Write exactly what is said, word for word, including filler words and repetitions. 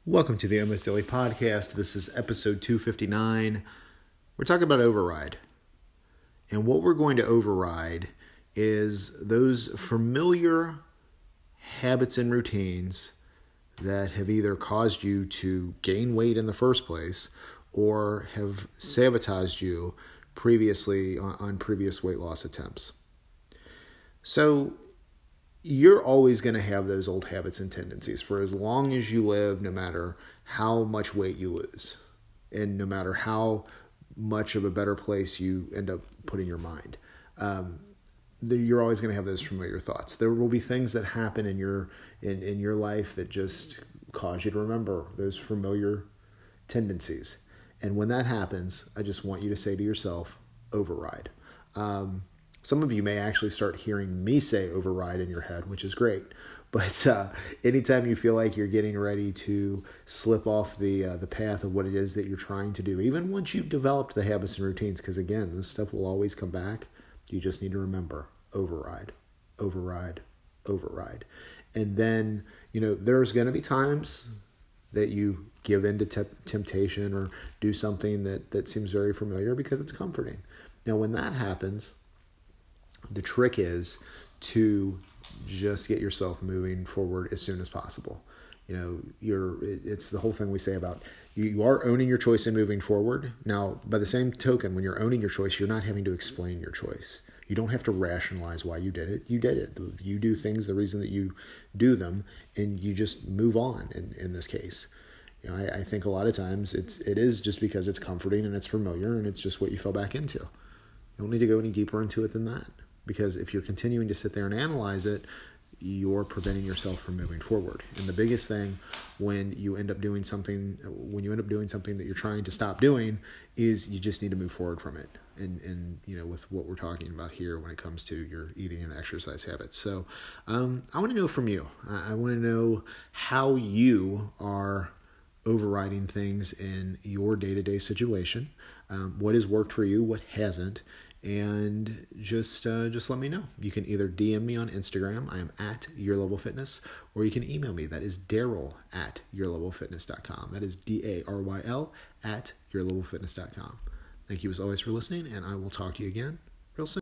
Welcome to the Almost Daily Podcast. This is episode two fifty-nine. We're talking about override. And what we're going to override is those familiar habits and routines that have either caused you to gain weight in the first place or have sabotaged you previously on, on previous weight loss attempts. So you're always going to have those old habits and tendencies for as long as you live, no matter how much weight you lose and no matter how much of a better place you end up putting your mind. Um, you're always going to have those familiar thoughts. There will be things that happen in your in, in your life that just cause you to remember those familiar tendencies. And when that happens, I just want you to say to yourself, override. Um, Some of you may actually start hearing me say override in your head, which is great. But uh, anytime you feel like you're getting ready to slip off the uh, the path of what it is that you're trying to do, even once you've developed the habits and routines, because again, this stuff will always come back, you just need to remember, override, override, override. And then, you know, there's going to be times that you give in to te- temptation or do something that, that seems very familiar because it's comforting. Now, when that happens, the trick is to just get yourself moving forward as soon as possible. You know, you're, it's the whole thing we say about you, you are owning your choice and moving forward. Now, by the same token, when you're owning your choice, you're not having to explain your choice. You don't have to rationalize why you did it. You did it. You do things the reason that you do them, and you just move on in, in this case. You know, I, I think a lot of times it's, it is just because it's comforting and it's familiar and it's just what you fell back into. You don't need to go any deeper into it than that. Because if you're continuing to sit there and analyze it, you're preventing yourself from moving forward. And the biggest thing when you end up doing something, when you end up doing something that you're trying to stop doing, is you just need to move forward from it. And, and you know, with what we're talking about here when it comes to your eating and exercise habits. So um, I want to know from you. I, I want to know how you are overriding things in your day-to-day situation. Um, what has worked for you? What hasn't? And just uh, just let me know. You can either D M me on Instagram. I am at Your Level Fitness, or you can email me. That is Daryl at your level fitness dot com. That is D A R Y L at your level fitness dot com. Thank you as always for listening, and I will talk to you again